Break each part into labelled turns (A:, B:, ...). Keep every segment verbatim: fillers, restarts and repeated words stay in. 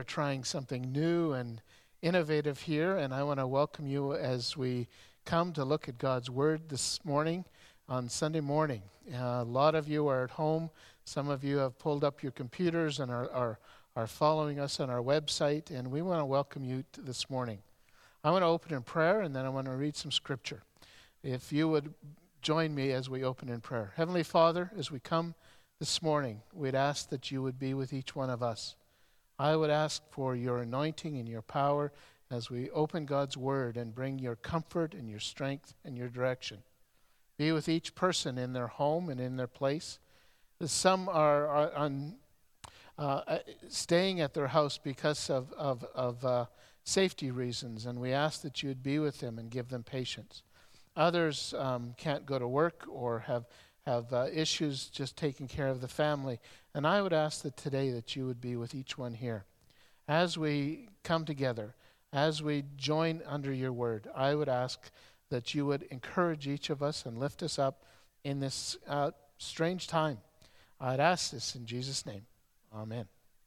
A: We're trying something new and innovative here, and I want to welcome you as we come to look at God's Word this morning on Sunday morning. Uh, a lot of you are at home. Some of you have pulled up your computers and are, are, are following us on our website, and we want to welcome you to this morning. I want to open in prayer, and then I want to read some scripture. If you would join me as we open in prayer. Heavenly Father, as we come this morning, we'd ask that you would be with each one of us. I would ask for your anointing and your power as we open God's Word and bring your comfort and your strength and your direction. Be with each person in their home and in their place. Some are, are on, uh, staying at their house because of, of, of uh, safety reasons, and we ask that you would be with them and give them patience. Others um, can't go to work or have have uh, issues just taking care of the family. And I would ask that today that you would be with each one here. As we come together, as we join under your word, I would ask that you would encourage each of us and lift us up in this uh, strange time. I'd ask this in Jesus' name. Amen.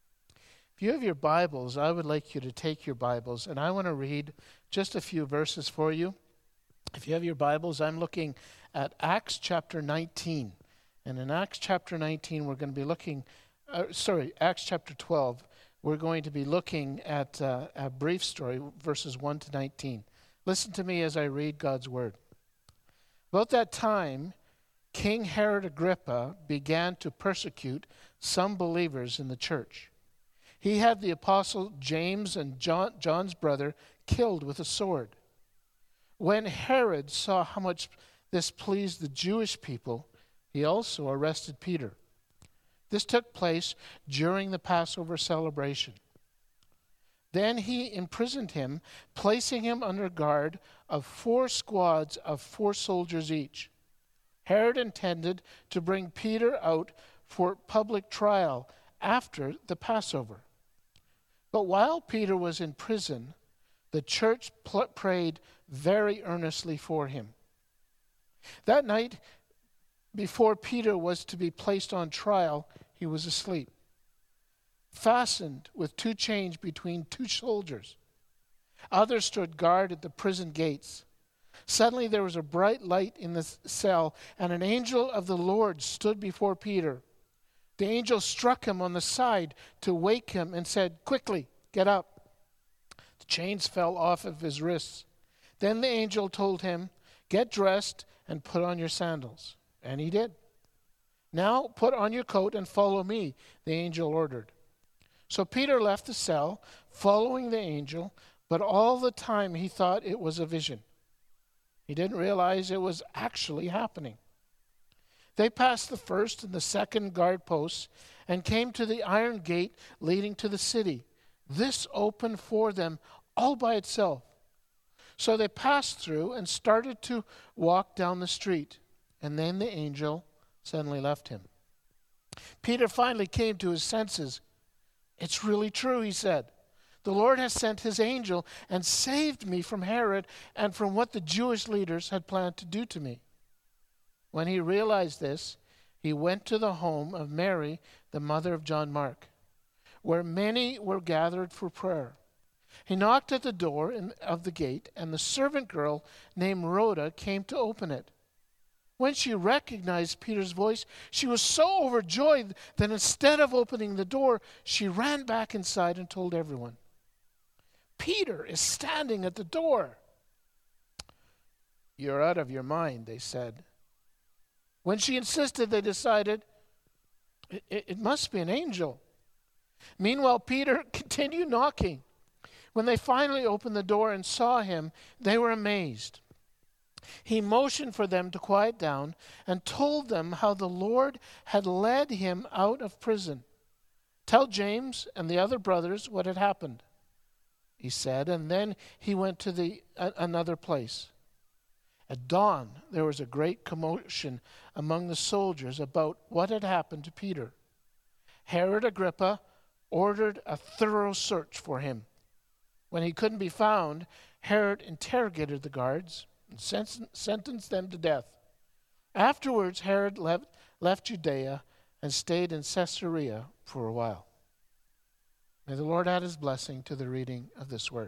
A: If you have your Bibles, I would like you to take your Bibles, and I want to read just a few verses for you. If you have your Bibles, I'm looking at Acts chapter nineteen. And in Acts chapter nineteen, we're going to be looking, uh, sorry, Acts chapter twelve, we're going to be looking at uh, a brief story, verses one to nineteen. Listen to me as I read God's word. About that time, King Herod Agrippa began to persecute some believers in the church. He had the apostle James and John, John's brother killed with a sword. When Herod saw how much this pleased the Jewish people, he also arrested Peter. This took place during the Passover celebration. Then he imprisoned him, placing him under guard of four squads of four soldiers each. Herod intended to bring Peter out for public trial after the Passover. But while Peter was in prison, the church pl- prayed very earnestly for him. That night, before Peter was to be placed on trial, he was asleep, fastened with two chains between two soldiers. Others stood guard at the prison gates. Suddenly there was a bright light in the cell, and an angel of the Lord stood before Peter. The angel struck him on the side to wake him and said, "Quickly, get up." The chains fell off of his wrists. Then the angel told him, "Get dressed and put on your sandals." And he did. "Now put on your coat and follow me," the angel ordered. So Peter left the cell, following the angel, but all the time he thought it was a vision. He didn't realize it was actually happening. They passed the first and the second guard posts and came to the iron gate leading to the city. This opened for them all by itself. So they passed through and started to walk down the street. And then the angel suddenly left him. Peter finally came to his senses. "It's really true," he said. "The Lord has sent his angel and saved me from Herod and from what the Jewish leaders had planned to do to me." When he realized this, he went to the home of Mary, the mother of John Mark, where many were gathered for prayer. He knocked at the door in, of the gate, and the servant girl named Rhoda came to open it. When she recognized Peter's voice, she was so overjoyed that instead of opening the door, she ran back inside and told everyone, "Peter is standing at the door." "You're out of your mind," they said. When she insisted, they decided it, it must be an angel. Meanwhile, Peter continued knocking. When they finally opened the door and saw him, they were amazed. He motioned for them to quiet down and told them how the Lord had led him out of prison. "Tell James and the other brothers what had happened," he said, and then he went to the uh, another place. At dawn, there was a great commotion among the soldiers about what had happened to Peter. Herod Agrippa ordered a thorough search for him. When he couldn't be found, Herod interrogated the guards and sentenced them to death. Afterwards, Herod left, left Judea and stayed in Caesarea for a while. May the Lord add his blessing to the reading of this word.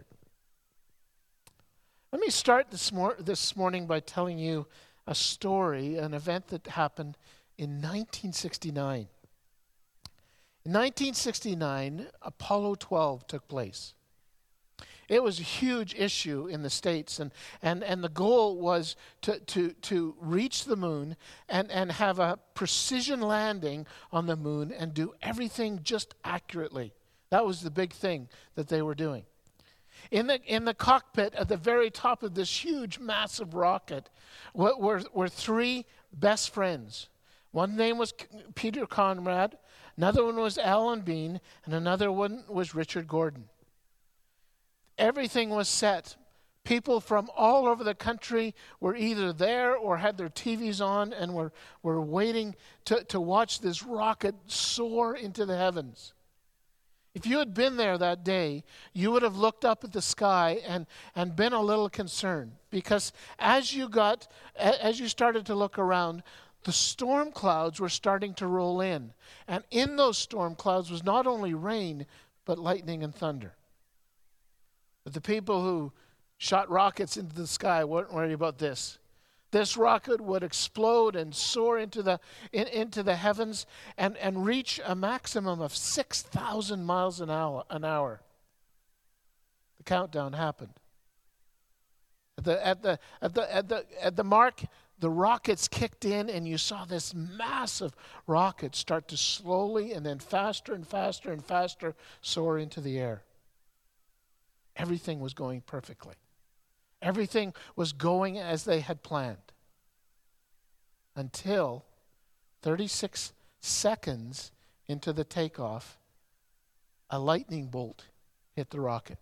A: Let me start this, mor- this morning by telling you a story, an event that happened in nineteen sixty-nine. In nineteen sixty-nine, Apollo twelve took place. It was a huge issue in the States, and, and, and the goal was to, to, to reach the moon and, and have a precision landing on the moon and do everything just accurately. That was the big thing that they were doing. In the, in the cockpit at the very top of this huge, massive rocket were, were, were three best friends. One name was Peter Conrad, another one was Alan Bean, and another one was Richard Gordon. Everything was set. People from all over the country were either there or had their T Vs on and were, were waiting to, to watch this rocket soar into the heavens. If you had been there that day, you would have looked up at the sky and, and been a little concerned, because as you got, as you started to look around, the storm clouds were starting to roll in. And in those storm clouds was not only rain, but lightning and thunder. But the people who shot rockets into the sky weren't worried about this. This rocket would explode and soar into the in, into the heavens and, and reach a maximum of six thousand miles an hour, an hour. The countdown happened. At the, at the, at the, at the, at the mark, the rockets kicked in, and you saw this massive rocket start to slowly and then faster and faster and faster soar into the air. Everything was going perfectly. Everything was going as they had planned. Until thirty-six seconds into the takeoff, a lightning bolt hit the rocket.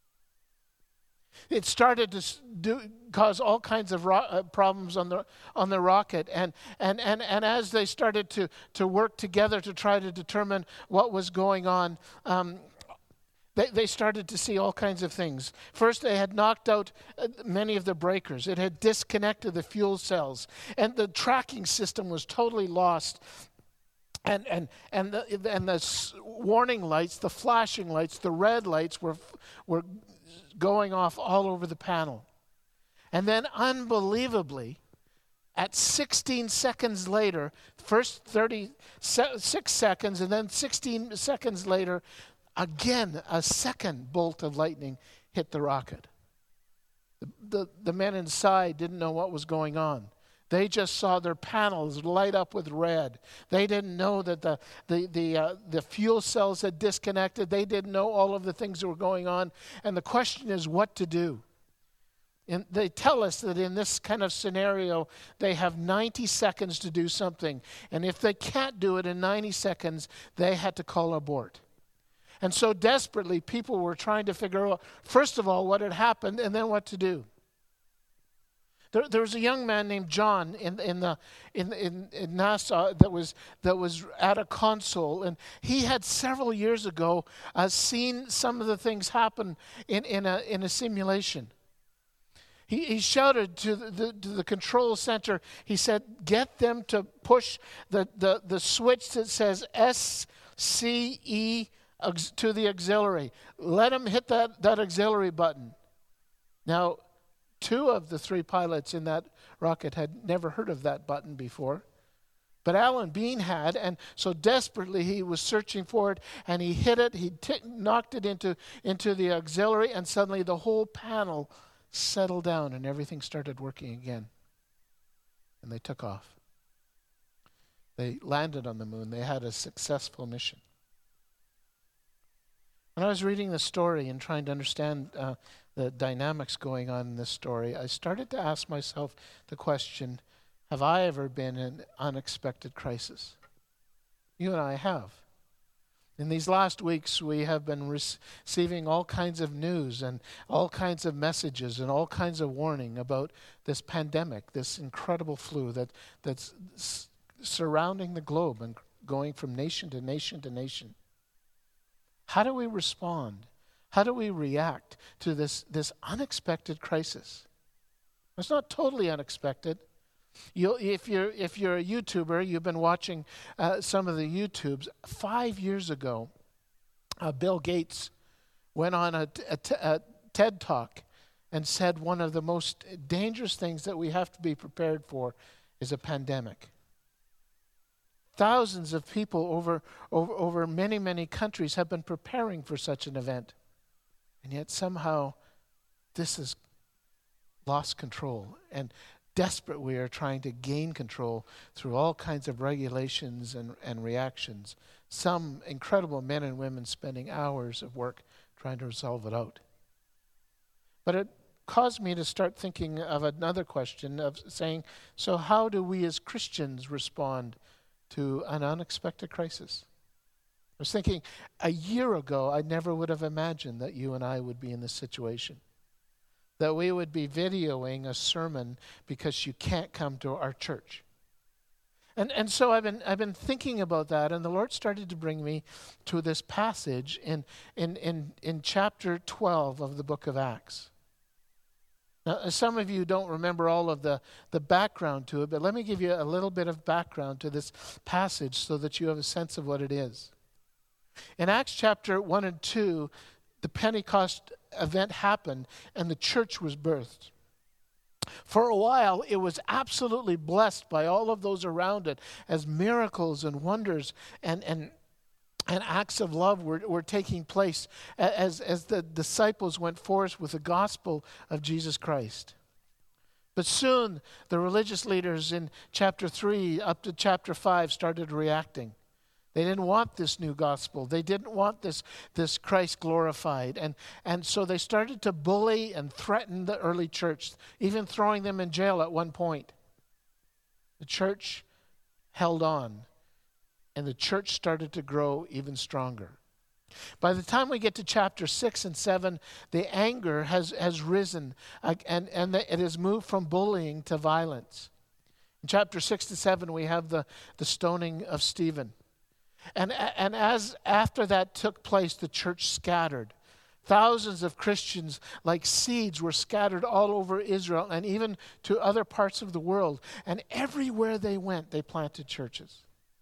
A: It started to do, cause all kinds of ro- uh, problems on the on the rocket, and and and and as they started to to work together to try to determine what was going on, um, They, they started to see all kinds of things. First, they had knocked out uh, many of the breakers. It had disconnected the fuel cells, and the tracking system was totally lost. And and and the and the warning lights, the flashing lights, the red lights were were going off all over the panel. And then, unbelievably, at sixteen seconds later, first thirty-six seconds, and then sixteen seconds later, again, a second bolt of lightning hit the rocket. The, the, the men inside didn't know what was going on. They just saw their panels light up with red. They didn't know that the, the, the, uh, the fuel cells had disconnected. They didn't know all of the things that were going on. And the question is what to do. And they tell us that in this kind of scenario, they have ninety seconds to do something. And if they can't do it in ninety seconds, they had to call abort. And so desperately, people were trying to figure out, first of all, what had happened, and then what to do. There, there was a young man named John in in the in, in in NASA that was that was at a console, and he had several years ago uh, seen some of the things happen in in a in a simulation. He, he shouted to the, the, to the control center. He said, "Get them to push the the the switch that says S C E." To the auxiliary. Let him hit that, that auxiliary button. Now, two of the three pilots in that rocket had never heard of that button before. But Alan Bean had, and so desperately he was searching for it, and he hit it, he t- knocked it into, into the auxiliary, and suddenly the whole panel settled down and everything started working again. And they took off. They landed on the moon. They had a successful mission. When I was reading the story and trying to understand uh, the dynamics going on in this story, I started to ask myself the question, have I ever been in an unexpected crisis? You and I have. In these last weeks, we have been receiving all kinds of news and all kinds of messages and all kinds of warning about this pandemic, this incredible flu that that's s- surrounding the globe and going from nation to nation to nation. How do we respond? How do we react to this, this unexpected crisis? It's not totally unexpected. You, if you're if you're a YouTuber, you've been watching uh, some of the YouTubes. Five years ago, Uh, Bill Gates went on a, a, a TED Talk and said one of the most dangerous things that we have to be prepared for is a pandemic. Thousands of people over, over, over many, many countries have been preparing for such an event. And yet somehow this has lost control. And desperate we are trying to gain control through all kinds of regulations and, and reactions. Some incredible men and women spending hours of work trying to resolve it out. But it caused me to start thinking of another question of saying, so how do we as Christians respond to an unexpected crisis? I was thinking, a year ago, I never would have imagined that you and I would be in this situation. That we would be videoing a sermon because you can't come to our church. And and so I've been I've been thinking about that, and the Lord started to bring me to this passage in in in, in chapter twelve of the book of Acts. Now, some of you don't remember all of the, the background to it, but let me give you a little bit of background to this passage so that you have a sense of what it is. In Acts chapter one and two, the Pentecost event happened and the church was birthed. For a while, it was absolutely blessed by all of those around it as miracles and wonders and, and, and acts of love were, were taking place as, as the disciples went forth with the gospel of Jesus Christ. But soon, the religious leaders in chapter three up to chapter five started reacting. They didn't want this new gospel. They didn't want this, this Christ glorified. And, and so they started to bully and threaten the early church, even throwing them in jail at one point. The church held on, and the church started to grow even stronger. By the time we get to chapter six and seven, the anger has, has risen, uh, and, and the, it has moved from bullying to violence. In chapter six to seven, we have the, the stoning of Stephen. And, and as after that took place, the church scattered. Thousands of Christians, like seeds, were scattered all over Israel and even to other parts of the world. And everywhere they went, they planted churches.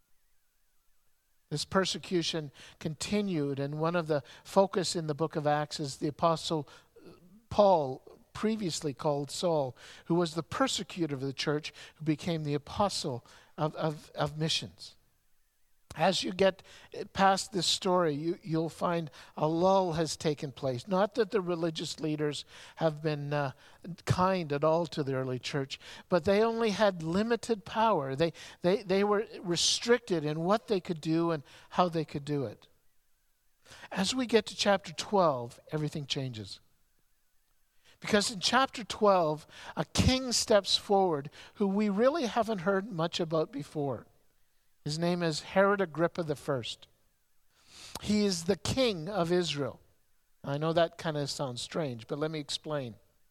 A: This persecution continued, and one of the focus in the book of Acts is the apostle Paul, previously called Saul, who was the persecutor of the church, who became the apostle of, of, of missions. As you get past this story, you, you'll find a lull has taken place. Not that the religious leaders have been uh, kind at all to the early church, but they only had limited power. They, they, they were restricted in what they could do and how they could do it. As we get to chapter twelve, everything changes. Because in chapter twelve, a king steps forward who we really haven't heard much about before. His name is Herod Agrippa the First. He is the king of Israel. I know that kind of sounds strange, but let me explain.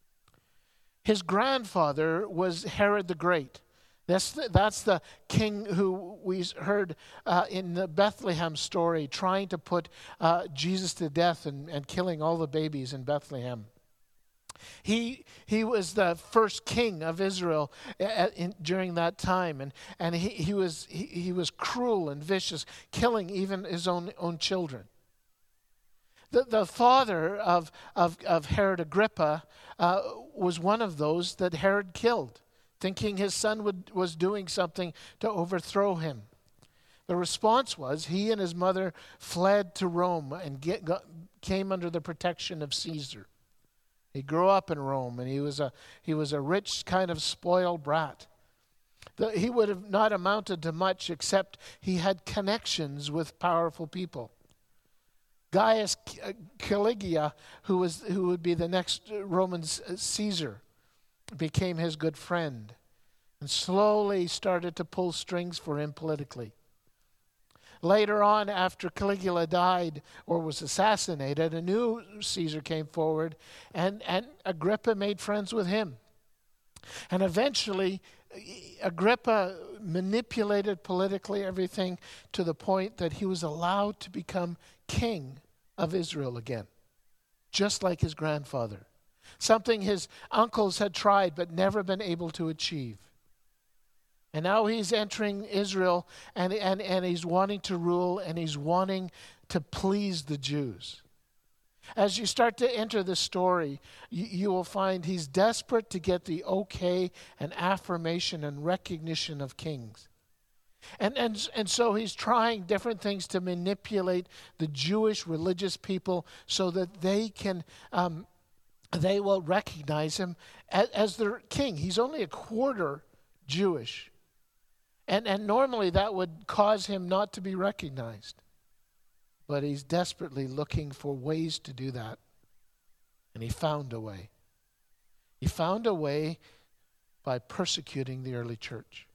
A: His grandfather was Herod the Great. That's the, that's the king who we heard uh, in the Bethlehem story trying to put uh, Jesus to death and, and killing all the babies in Bethlehem. He he was the first king of Israel at, in, during that time, and and he, he was he, he was cruel and vicious, killing even his own own children. The the father of of, of Herod Agrippa uh, was one of those that Herod killed, thinking his son would, was doing something to overthrow him. The response was he and his mother fled to Rome and get, got, came under the protection of Caesar. He grew up in Rome, and he was a he was a rich kind of spoiled brat. The, he would have not amounted to much except he had connections with powerful people. Gaius Caligula, who was who would be the next Roman Caesar, became his good friend, and slowly started to pull strings for him politically. Later on, after Caligula died or was assassinated, a new Caesar came forward, and, and Agrippa made friends with him. And eventually, Agrippa manipulated politically everything to the point that he was allowed to become king of Israel again, just like his grandfather. Something his uncles had tried but never been able to achieve. And now he's entering Israel, and, and, and he's wanting to rule, and he's wanting to please the Jews. As you start to enter the story, you, you will find he's desperate to get the okay and affirmation and recognition of kings. And, and, and so he's trying different things to manipulate the Jewish religious people so that they can, um, they will recognize him as, as their king. He's only a quarter Jewish. And, and normally that would cause him not to be recognized. But he's desperately looking for ways to do that. And he found a way. He found a way by persecuting the early church.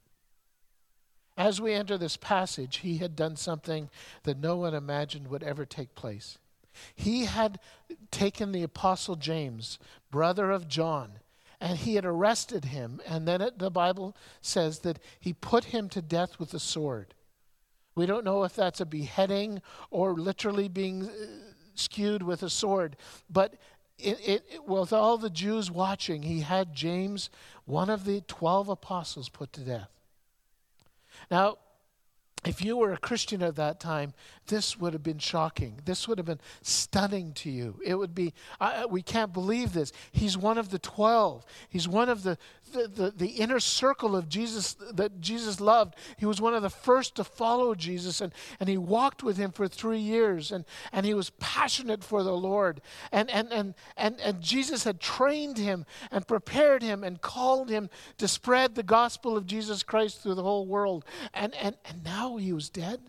A: As we enter this passage, he had done something that no one imagined would ever take place. He had taken the Apostle James, brother of John, and he had arrested him. And then it, the Bible says that he put him to death with a sword. We don't know if that's a beheading or literally being skewed with a sword. But it, it, with all the Jews watching, he had James, one of the twelve apostles, put to death. Now, if you were a Christian at that time, this would have been shocking. This would have been stunning to you. It would be, uh, we can't believe this. He's one of the twelve. He's one of the, the, the, the inner circle of Jesus that Jesus loved. He was one of the first to follow Jesus, and, and he walked with him for three years, and, and he was passionate for the Lord. And, and, and, and, and Jesus had trained him and prepared him and called him to spread the gospel of Jesus Christ through the whole world. And, and, and now he was dead.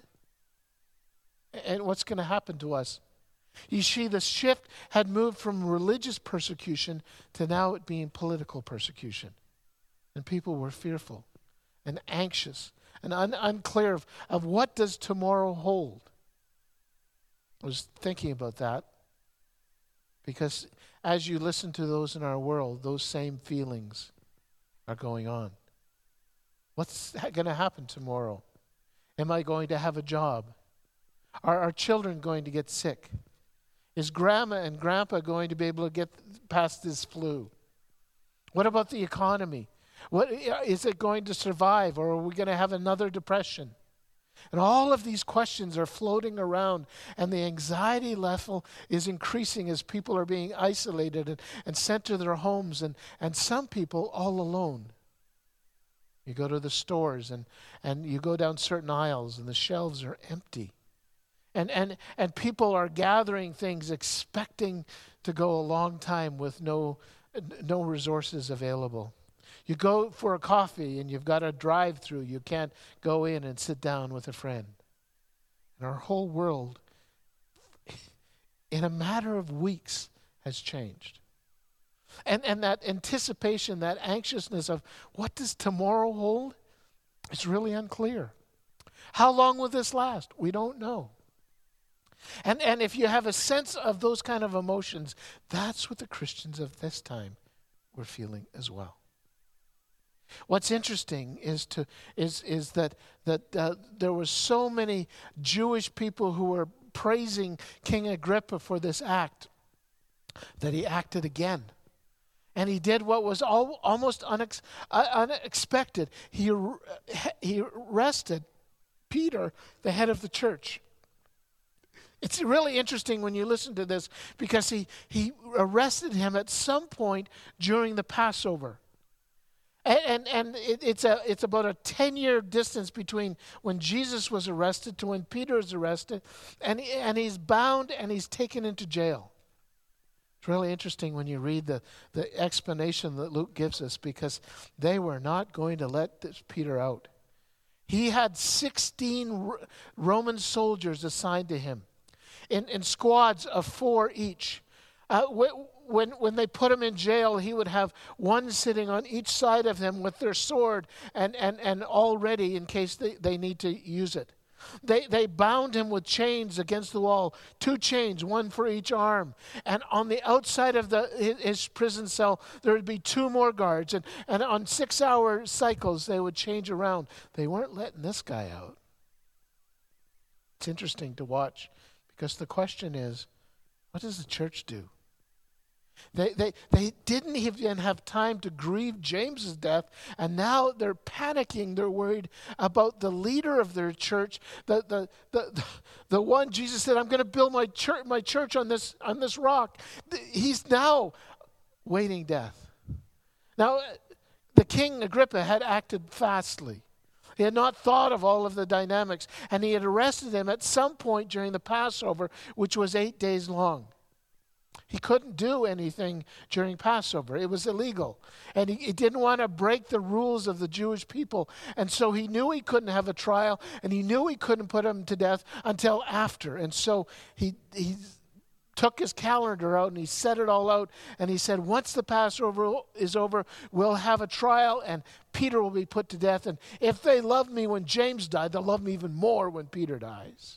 A: And what's going to happen to us? You see, the shift had moved from religious persecution to now it being political persecution. And people were fearful and anxious and un- unclear of, of what does tomorrow hold. I was thinking about that because as you listen to those in our world, those same feelings are going on. What's going to happen tomorrow? Am I going to have a job? Are our children going to get sick? Is grandma and grandpa going to be able to get past this flu? What about the economy? What, is it going to survive, or are we going to have another depression? And all of these questions are floating around, and the anxiety level is increasing as people are being isolated and, and sent to their homes, and, and some people all alone. You go to the stores and, and you go down certain aisles and the shelves are empty. And, and, and people are gathering things expecting to go a long time with no, no resources available. You go for a coffee and you've got a drive-through. You can't go in and sit down with a friend. And our whole world, in a matter of weeks, has changed. And and that anticipation, that anxiousness of what does tomorrow hold, it's really unclear. How long will this last? We don't know. And and if you have a sense of those kind of emotions, that's what the Christians of this time were feeling as well. What's interesting is to is is that that uh, there were so many Jewish people who were praising King Agrippa for this act that he acted again. And he did what was al- almost unex- uh, unexpected. He, ar- he arrested Peter, the head of the church. It's really interesting when you listen to this because he, he arrested him at some point during the Passover. And, and, and it, it's, a, it's about a ten-year distance between when Jesus was arrested to when Peter is arrested. And, he, and he's bound and he's taken into jail. It's really interesting when you read the, the explanation that Luke gives us because they were not going to let this Peter out. He had sixteen Roman soldiers assigned to him in, in squads of four each. Uh, when, when they put him in jail, he would have one sitting on each side of him with their sword and, and, and all ready in case they, they need to use it. They they bound him with chains against the wall, two chains, one for each arm. And on the outside of the his, his prison cell, there would be two more guards. And, and on six-hour cycles, they would change around. They weren't letting this guy out. It's interesting to watch because the question is, what does the church do? They, they, they didn't even have time to grieve James's death, and now they're panicking. They're worried about the leader of their church, the, the, the, the one Jesus said, I'm going to build my church, my church on this, on this rock. He's now waiting death. Now, the king Agrippa had acted fastly. He had not thought of all of the dynamics, and he had arrested him at some point during the Passover, which was eight days long. He couldn't do anything during Passover. It was illegal. And he, he didn't want to break the rules of the Jewish people. And so he knew he couldn't have a trial, and he knew he couldn't put him to death until after. And so he he took his calendar out and he set it all out. And he said, once the Passover is over, we'll have a trial and Peter will be put to death. And if they loved me when James died, they'll love me even more when Peter dies.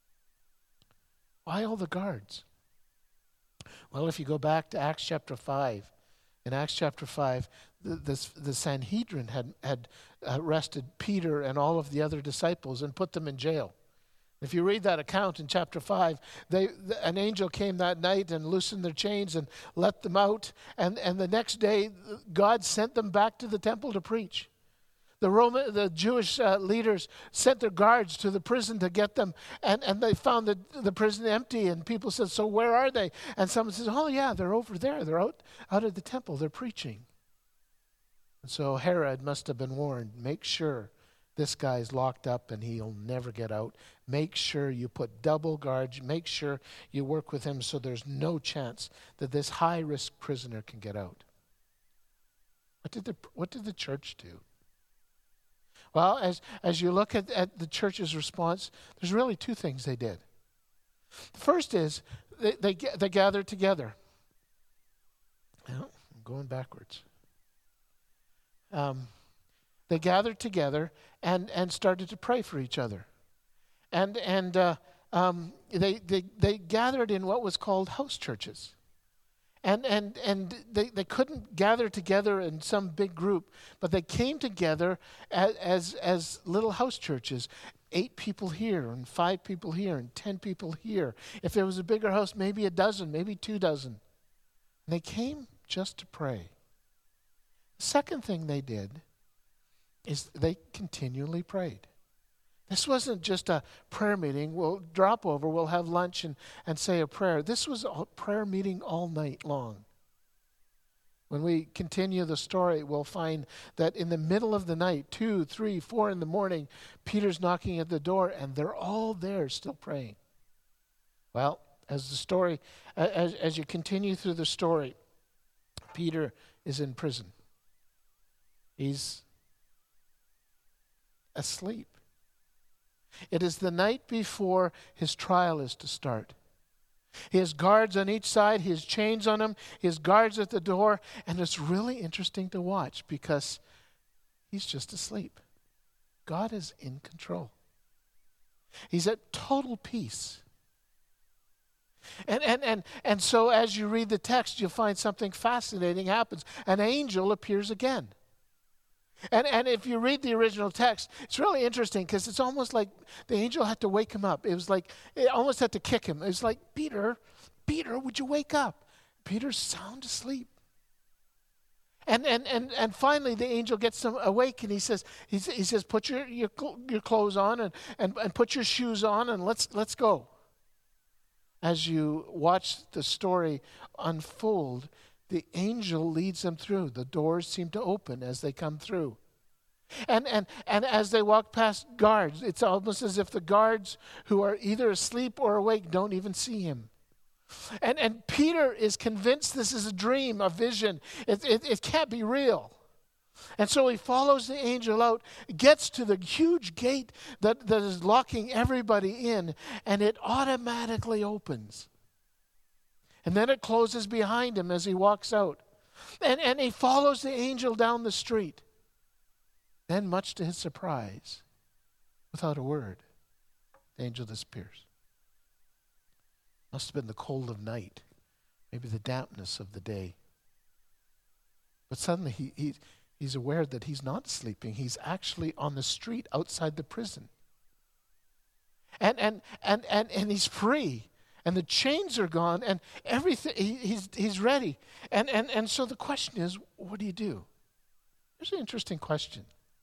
A: Why all the guards? Well, if you go back to Acts chapter five, in Acts chapter five, the, the, the Sanhedrin had, had arrested Peter and all of the other disciples and put them in jail. If you read that account in chapter five, they, an angel came that night and loosened their chains and let them out. And, and the next day, God sent them back to the temple to preach. The Roman, the Jewish uh, leaders sent their guards to the prison to get them, and, and they found the, the prison empty, and people said, so where are they? And someone says, oh yeah, they're over there. They're out, out of the temple. They're preaching. And so Herod must have been warned, make sure this guy's locked up and he'll never get out. Make sure you put double guards. Make sure you work with him so there's no chance that this high-risk prisoner can get out. What did the, what did the church do? Well, as, as you look at, at the church's response, there's really two things they did. The first is they, they, they gathered together. Well, I'm going backwards. Um, they gathered together and, and started to pray for each other. And, and uh, um, they, they, they gathered in what was called house churches. And and and they, they couldn't gather together in some big group, but they came together as, as as little house churches. Eight people here and five people here and ten people here. If there was a bigger house, maybe a dozen, maybe two dozen. And they came just to pray. The second thing they did is they continually prayed. This wasn't just a prayer meeting. We'll drop over, we'll have lunch and, and say a prayer. This was a prayer meeting all night long. When we continue the story, we'll find that in the middle of the night, two, three, four in the morning, Peter's knocking at the door and they're all there still praying. Well, as the story, as, as you continue through the story, Peter is in prison. He's asleep. It is the night before his trial is to start. He has guards on each side. He has chains on him. He has guards at the door. And it's really interesting to watch because he's just asleep. God is in control. He's at total peace. And, and, and, and so as you read the text, you'll find something fascinating happens. An angel appears again. And and if you read the original text, it's really interesting because it's almost like the angel had to wake him up. It was like, it almost had to kick him. It was like, Peter, Peter, would you wake up? Peter's sound asleep. And and and and finally the angel gets him awake and he says, he, he says, put your your your clothes on and, and, and put your shoes on and let's let's go. As you watch the story unfold, the angel leads them through. The doors seem to open as they come through. And, and, and as they walk past guards, it's almost as if the guards who are either asleep or awake don't even see him. And, and Peter is convinced this is a dream, a vision. It, it, it can't be real. And so he follows the angel out, gets to the huge gate that, that is locking everybody in, and it automatically opens. And then it closes behind him as he walks out. And, and he follows the angel down the street. Then, much to his surprise, without a word, the angel disappears. Must have been the cold of night, maybe the dampness of the day. But suddenly he, he, he's aware that he's not sleeping. He's actually on the street outside the prison. And, and, and, and, and he's free. And the chains are gone, and everything, he, he's, he's ready. And, and, and so the question is, what do you do? Here's an interesting question.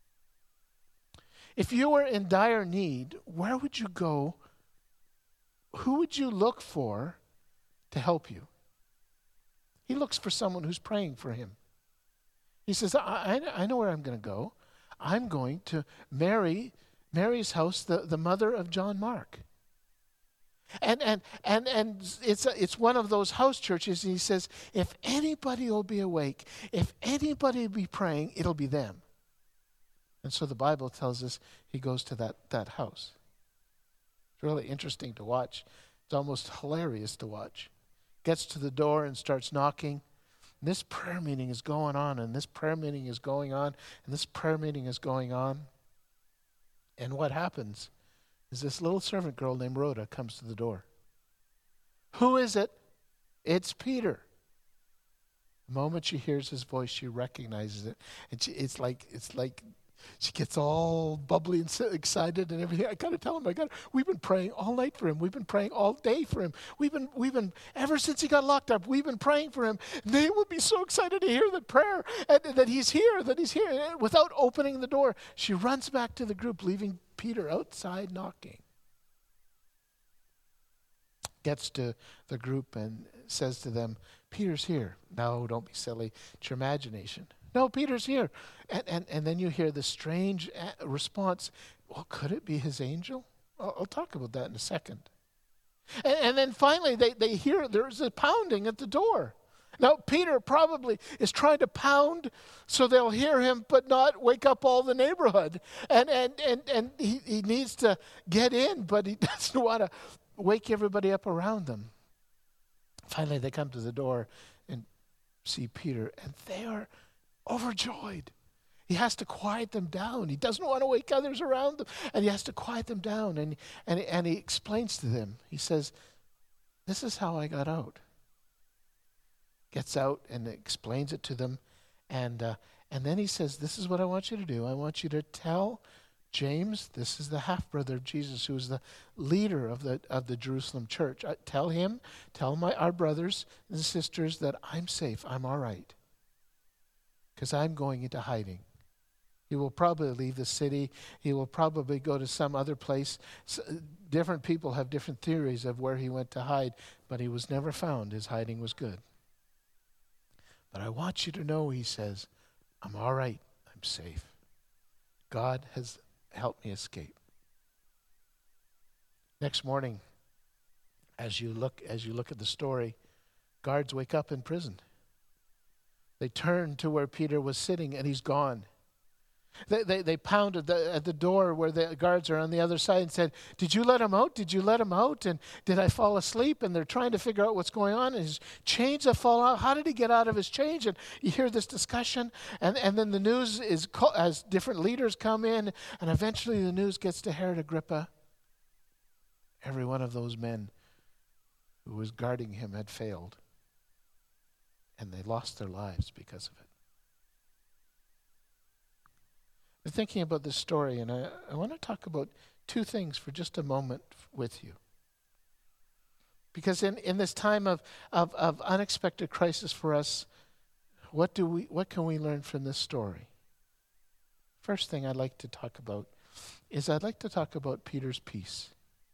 A: If you were in dire need, where would you go? Who would you look for to help you? He looks for someone who's praying for him. He says, I, I, I know where I'm going to go. I'm going to Mary, Mary's house, the, the mother of John Mark. And and and and it's a, it's one of those house churches. And he says, if anybody will be awake, if anybody will be praying, it'll be them. And so the Bible tells us he goes to that, that house. It's really interesting to watch. It's almost hilarious to watch. Gets to the door and starts knocking. And this prayer meeting is going on, and this prayer meeting is going on, and this prayer meeting is going on. And what happens is this little servant girl named Rhoda comes to the door. Who is it? It's Peter. The moment she hears his voice, she recognizes it. And she, it's like it's like she gets all bubbly and so excited and everything. I gotta tell him, I got we've been praying all night for him. We've been praying all day for him. We've been we've been ever since he got locked up, we've been praying for him. They will be so excited to hear the prayer and that he's here, that he's here. And without opening the door, she runs back to the group, leaving Peter outside knocking. Gets to the group and says to them, Peter's here. No, don't be silly. It's your imagination. No, Peter's here. And, and, and then you hear the strange response, well, could it be his angel? I'll, I'll talk about that in a second. And, and then finally they, they hear there's a pounding at the door. Now, Peter probably is trying to pound so they'll hear him but not wake up all the neighborhood. And and and, and he, he needs to get in, but he doesn't want to wake everybody up around them. Finally, they come to the door and see Peter, and they are overjoyed. He has to quiet them down. He doesn't want to wake others around them, and he has to quiet them down. And, and, and he explains to them, he says, this is how I got out. Gets out and explains it to them. And uh, and then he says, this is what I want you to do. I want you to tell James, this is the half-brother of Jesus, who is the leader of the of the Jerusalem church. I, tell him, tell my our brothers and sisters that I'm safe, I'm all right. Because I'm going into hiding. He will probably leave the city. He will probably go to some other place. So, different people have different theories of where he went to hide, but he was never found. His hiding was good. But I want you to know, he says, I'm all right. I'm safe. God has helped me escape. Next morning, as you look as you look at the story, guards wake up in prison. They turn to where Peter was sitting, and he's gone. They, they, they pounded the, at the door where the guards are on the other side and said, did you let him out? Did you let him out? And did I fall asleep? And they're trying to figure out what's going on. And his chains have fallen out. How did he get out of his chains? And you hear this discussion. And, and then the news is, as different leaders come in, and eventually the news gets to Herod Agrippa. Every one of those men who was guarding him had failed. And they lost their lives because of it. I'm thinking about this story, and I, I want to talk about two things for just a moment with you. Because in, in this time of, of, of unexpected crisis for us, what do we what can we learn from this story? First thing I'd like to talk about is I'd like to talk about Peter's peace.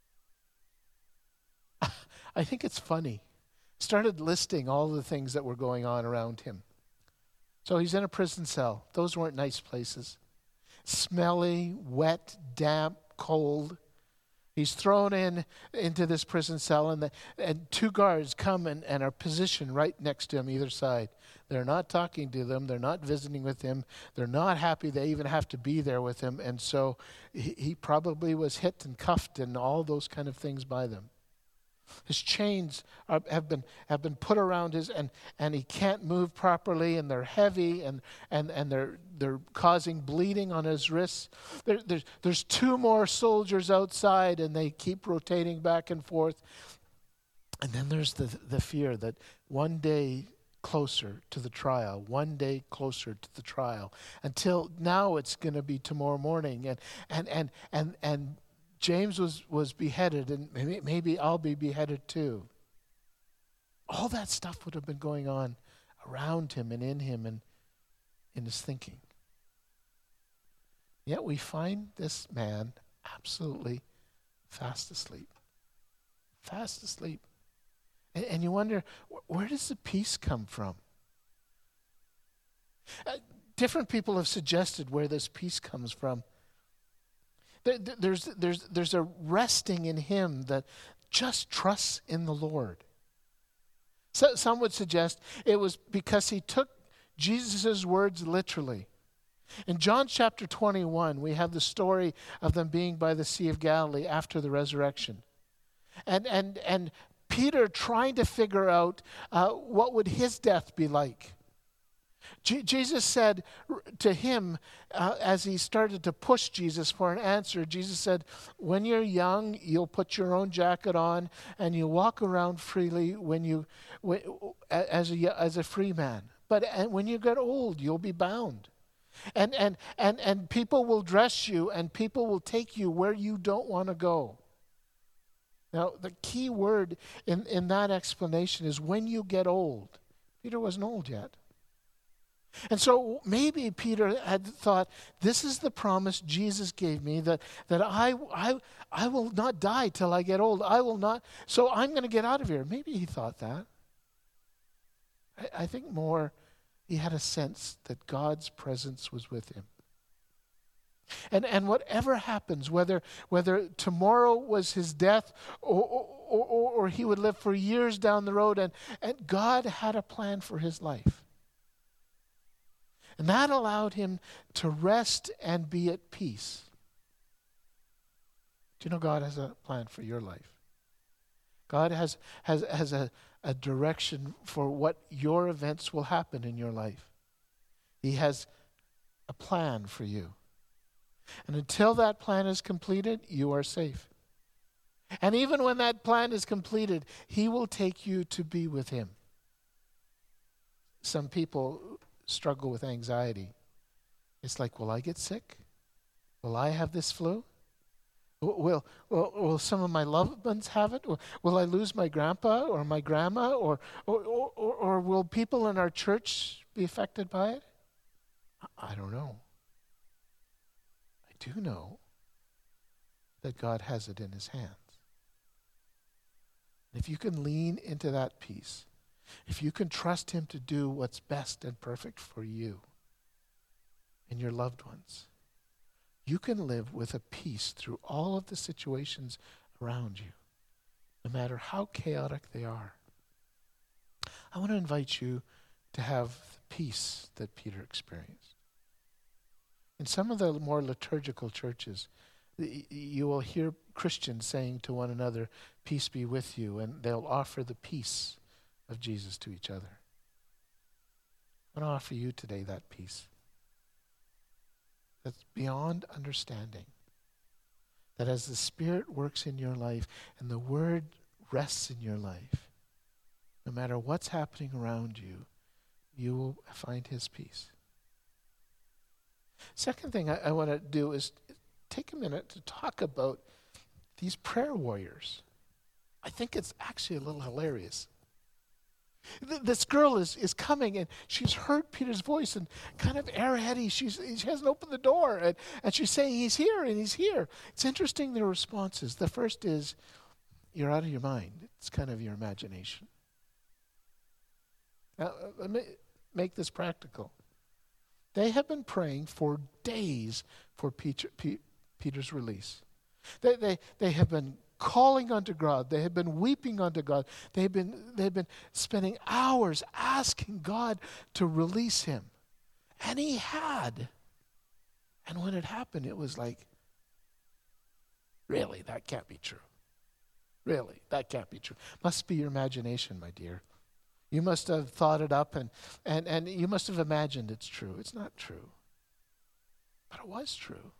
A: I think it's funny. Started listing all the things that were going on around him. So he's in a prison cell. Those weren't nice places. Smelly, wet, damp, cold. He's thrown in into this prison cell, and, the, and two guards come and, and are positioned right next to him either side. They're not talking to them. They're not visiting with him. They're not happy they even have to be there with him. And so he, he probably was hit and cuffed and all those kind of things by them. His chains are, have been have been put around his, and, and he can't move properly, and they're heavy, and and, and they're they're causing bleeding on his wrists. There, there's there's two more soldiers outside, and they keep rotating back and forth. And then there's the the fear that one day closer to the trial, one day closer to the trial, until now it's going to be tomorrow morning, and and and and and. James was, was beheaded, and maybe, maybe I'll be beheaded too. All that stuff would have been going on around him and in him and in his thinking. Yet we find this man absolutely fast asleep. Fast asleep. And, and you wonder, wh- where does the peace come from? Uh, different people have suggested where this peace comes from. There, there's, there's, there's a resting in him that just trusts in the Lord. So, some would suggest it was because he took Jesus' words literally. In John chapter twenty-one, we have the story of them being by the Sea of Galilee after the resurrection. And, and, and Peter trying to figure out uh, what would his death be like. Je- Jesus said to him, uh, as he started to push Jesus for an answer, Jesus said, when you're young, you'll put your own jacket on and you walk around freely when you, when, as, a, as a free man. But and when you get old, you'll be bound. And, and, and, and people will dress you and people will take you where you don't want to go. Now, the key word in, in that explanation is when you get old. Peter wasn't old yet. And so maybe Peter had thought, this is the promise Jesus gave me, that, that I, I, I will not die till I get old. I will not, so I'm going to get out of here. Maybe he thought that. I, I think more, he had a sense that God's presence was with him. And and whatever happens, whether whether tomorrow was his death or, or, or, or he would live for years down the road, and, and God had a plan for his life. And that allowed him to rest and be at peace. Do you know God has a plan for your life? God has, has, has a, a direction for what your events will happen in your life. He has a plan for you. And until that plan is completed, you are safe. And even when that plan is completed, he will take you to be with him. Some people struggle with anxiety. It's like, will I get sick? Will I have this flu? Will, will, will some of my loved ones have it? Will, will I lose my grandpa or my grandma? Or, or, or, or, or will people in our church be affected by it? I don't know. I do know that God has it in his hands. If you can lean into that peace, if you can trust him to do what's best and perfect for you and your loved ones, you can live with a peace through all of the situations around you, no matter how chaotic they are. I want to invite you to have the peace that Peter experienced. In some of the more liturgical churches, you will hear Christians saying to one another, peace be with you, and they'll offer the peace of Jesus to each other. I want to offer you today that peace that's beyond understanding. That as the Spirit works in your life and the Word rests in your life, no matter what's happening around you, you will find his peace. Second thing I, I want to do is take a minute to talk about these prayer warriors. I think it's actually a little hilarious. Th- this girl is, is coming, and she's heard Peter's voice, and kind of airheady, she's, she hasn't opened the door, and, and she's saying, he's here, and he's here. It's interesting, their responses. The first is, you're out of your mind. It's kind of your imagination. Now, let me make this practical. They have been praying for days for Peter, P, Peter's release. They, they, they have been calling unto God. They have been weeping unto God. They have been, they have been spending hours asking God to release him. And he had. And when it happened, it was like, really, that can't be true. Really, that can't be true. Must be your imagination, my dear. You must have thought it up, and, and, and you must have imagined it's true. It's not true. But it was true.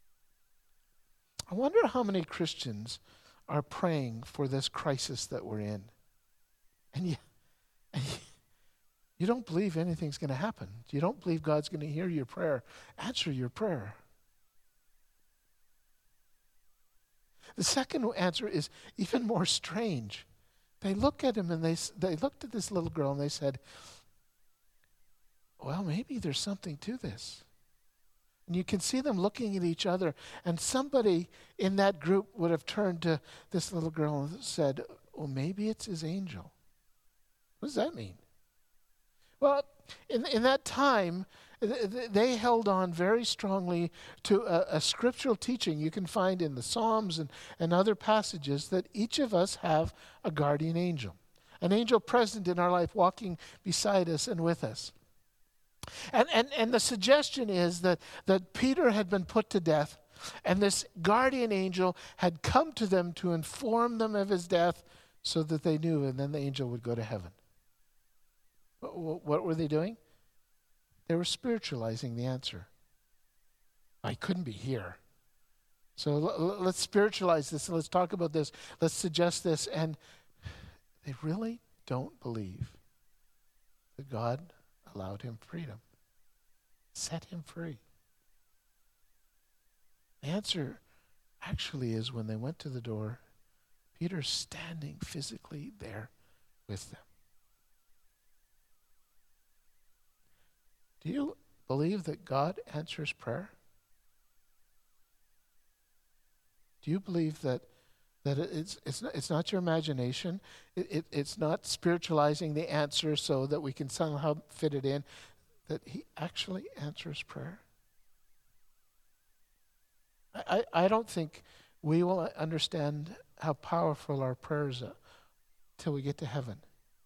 A: I wonder how many Christians are praying for this crisis that we're in. And you, and you, you don't believe anything's going to happen. You don't believe God's going to hear your prayer, answer your prayer. The second answer is even more strange. They look at him and they, they looked at this little girl and they said, well, maybe there's something to this. And you can see them looking at each other, and somebody in that group would have turned to this little girl and said, well, maybe it's his angel. What does that mean? Well, in, in that time, th- they held on very strongly to a, a scriptural teaching you can find in the Psalms and, and other passages that each of us have a guardian angel, an angel present in our life walking beside us and with us. And, and, and the suggestion is that, that Peter had been put to death, and this guardian angel had come to them to inform them of his death so that they knew, and then the angel would go to heaven. What, what were they doing? They were spiritualizing the answer. I couldn't be here. So l- l- let's spiritualize this, and let's talk about this. Let's suggest this. And they really don't believe that God allowed him freedom, set him free. The answer actually is when they went to the door, Peter's standing physically there with them. Do you believe that God answers prayer? Do you believe that that it's it's not, it's not your imagination? It, it it's not spiritualizing the answer so that we can somehow fit it in. That he actually answers prayer. I I, I don't think we will understand how powerful our prayers are till we get to heaven.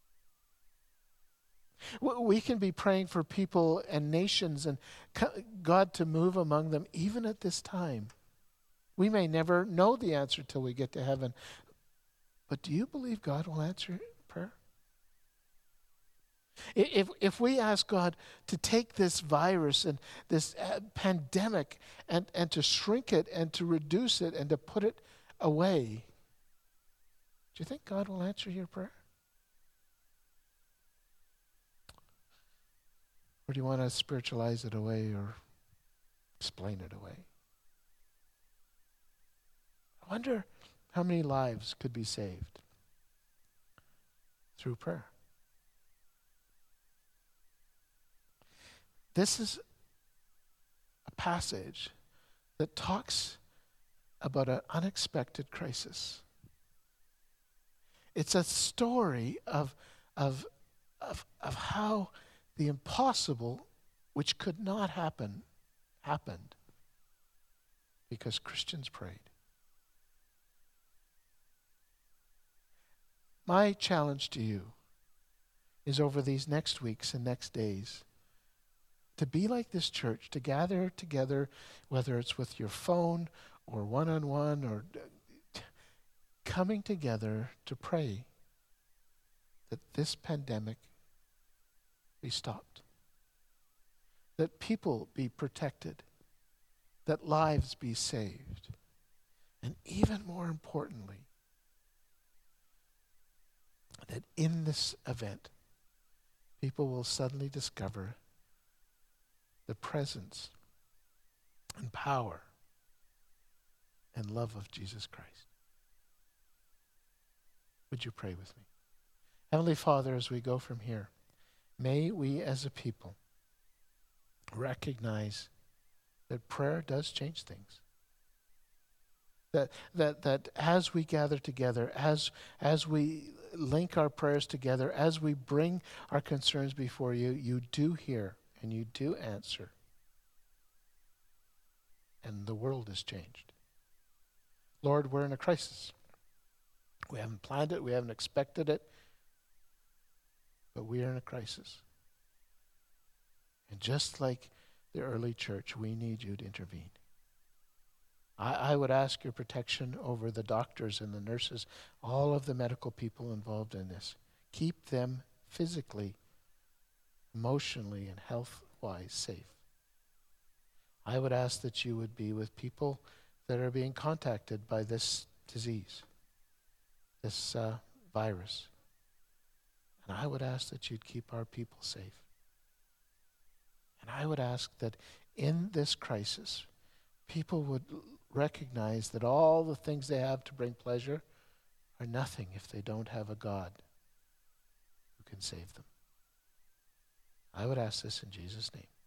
A: We can be praying for people and nations and God to move among them even at this time. We may never know the answer till we get to heaven. But do you believe God will answer prayer? If, if we ask God to take this virus and this uh, pandemic and, and to shrink it and to reduce it and to put it away, do you think God will answer your prayer? Or do you want to spiritualize it away or explain it away? I wonder how many lives could be saved through prayer. This is a passage that talks about an unexpected crisis. It's a story of, of, of, of how the impossible, which could not happen, happened because Christians prayed. My challenge to you is over these next weeks and next days to be like this church, to gather together, whether it's with your phone or one-on-one or coming together to pray that this pandemic be stopped, that people be protected, that lives be saved, and even more importantly, that in this event, people will suddenly discover the presence and power and love of Jesus Christ. Would you pray with me? Heavenly Father, as we go from here, may we as a people recognize that prayer does change things. That that that as we gather together, as as we link our prayers together, as we bring our concerns before you, you do hear and you do answer. And the world has changed. Lord, we're in a crisis. We haven't planned it, we haven't expected it, but we are in a crisis. And just like the early church, we need you to intervene. I, I would ask your protection over the doctors and the nurses, all of the medical people involved in this. Keep them physically, emotionally, and health-wise safe. I would ask that you would be with people that are being contacted by this disease, this uh, virus. And I would ask that you'd keep our people safe. And I would ask that in this crisis, people would recognize that all the things they have to bring pleasure are nothing if they don't have a God who can save them. I would ask this in Jesus' name.